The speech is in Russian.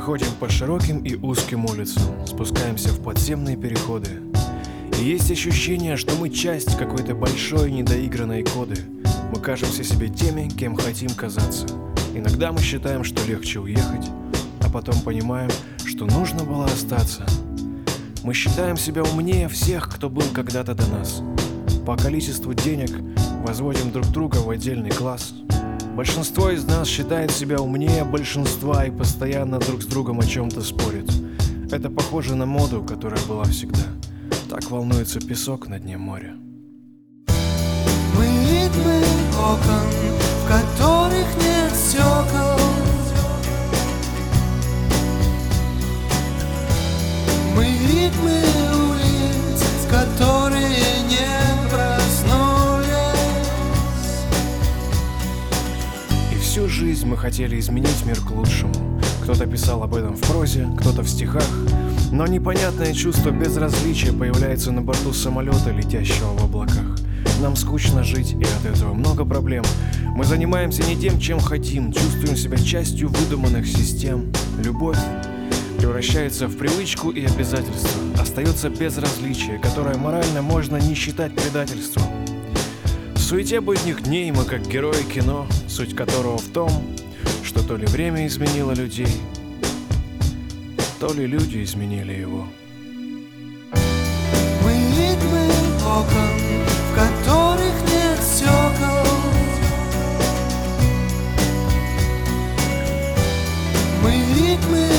ходим по широким и узким улицам, спускаемся в подземные переходы. И есть ощущение, что мы часть какой-то большой недоигранной коды. Мы кажемся себе теми, кем хотим казаться. Иногда мы считаем, что легче уехать, а потом понимаем, что нужно было остаться. Мы считаем себя умнее всех, кто был когда-то до нас. По количеству денег возводим друг друга в отдельный класс. Большинство из нас считает себя умнее большинства и постоянно друг с другом о чем-то спорит. Это похоже на моду, которая была всегда. Так волнуется песок на дне моря. Мы ритмы окон, в которых нет стекол. Мы ритмы улиц, которые не проснулись. И всю жизнь мы хотели изменить мир к лучшему. Кто-то писал об этом в прозе, кто-то в стихах. Но непонятное чувство безразличия появляется на борту самолета, летящего в облаках. Нам скучно жить, и от этого много проблем. Мы занимаемся не тем, чем хотим, чувствуем себя частью выдуманных систем. Любовь превращается в привычку и обязательство. Остается безразличие, которое морально можно не считать предательством. В суете будних дней мы как герои кино, суть которого в том, что то ли время изменило людей, то ли люди изменили его. Мы ритмы окон, в которых нет стекол. Мы ритмы